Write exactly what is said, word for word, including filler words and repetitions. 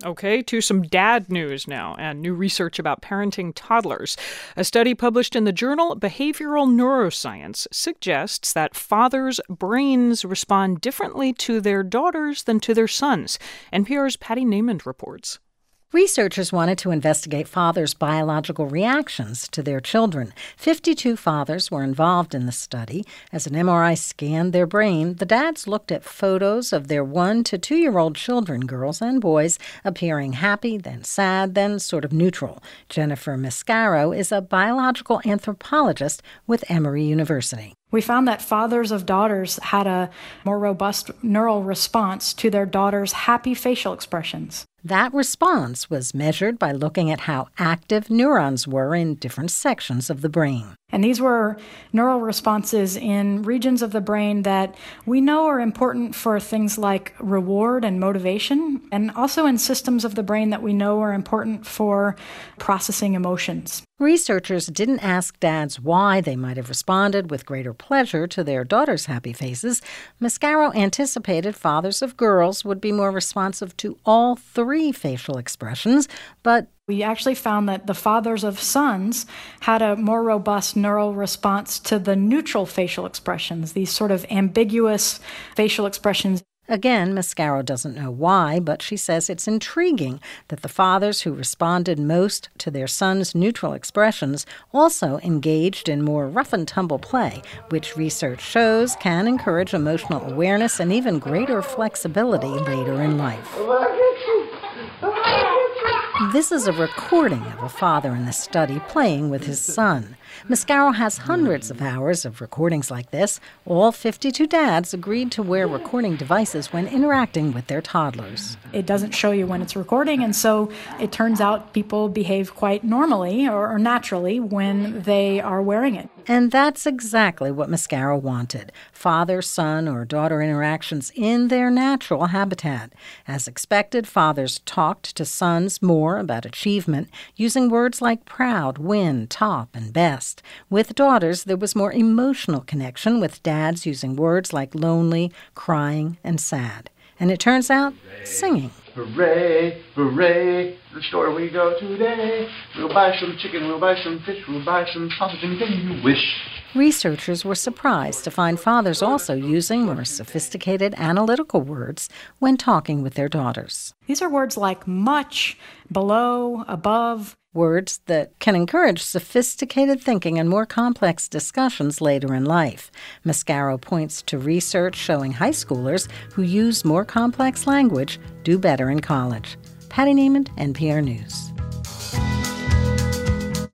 Okay, to some dad news now and new research about parenting toddlers. A study published in the journal Behavioral Neuroscience suggests that fathers' brains respond differently to their daughters than to their sons. N P R's Patty Naiman reports. Researchers wanted to investigate fathers' biological reactions to their children. fifty-two fathers were involved in the study. As an M R I scanned their brain, the dads looked at photos of their one- to two-year-old children, girls and boys, appearing happy, then sad, then sort of neutral. Jennifer Mascaro is a biological anthropologist with Emory University. We found that fathers of daughters had a more robust neural response to their daughters' happy facial expressions. That response was measured by looking at how active neurons were in different sections of the brain. And these were neural responses in regions of the brain that we know are important for things like reward and motivation, and also in systems of the brain that we know are important for processing emotions. Researchers didn't ask dads why they might have responded with greater pleasure to their daughters' happy faces. Mascaro anticipated fathers of girls would be more responsive to all three facial expressions, but we actually found that the fathers of sons had a more robust neural response to the neutral facial expressions, these sort of ambiguous facial expressions. Again, Mascaro doesn't know why, but she says it's intriguing that the fathers who responded most to their sons' neutral expressions also engaged in more rough-and-tumble play, which research shows can encourage emotional awareness and even greater flexibility later in life. This is a recording of a father in the study playing with his son. Mascaro has hundreds of hours of recordings like this. All fifty-two dads agreed to wear recording devices when interacting with their toddlers. It doesn't show you when it's recording, and so it turns out people behave quite normally or, or naturally when they are wearing it. And that's exactly what Mascaro wanted, father, son, or daughter interactions in their natural habitat. As expected, fathers talked to sons more about achievement, using words like proud, win, top, and best. With daughters, there was more emotional connection, with dads using words like lonely, crying, and sad. And it turns out, singing. Hooray, hooray, to the store we go today. We'll buy some chicken, we'll buy some fish, we'll buy some sausage, anything you wish. Researchers were surprised to find fathers also using more sophisticated analytical words when talking with their daughters. These are words like much, below, above. Words that can encourage sophisticated thinking and more complex discussions later in life. Mascaro points to research showing high schoolers who use more complex language do better in college. Patty Naiman, N P R News.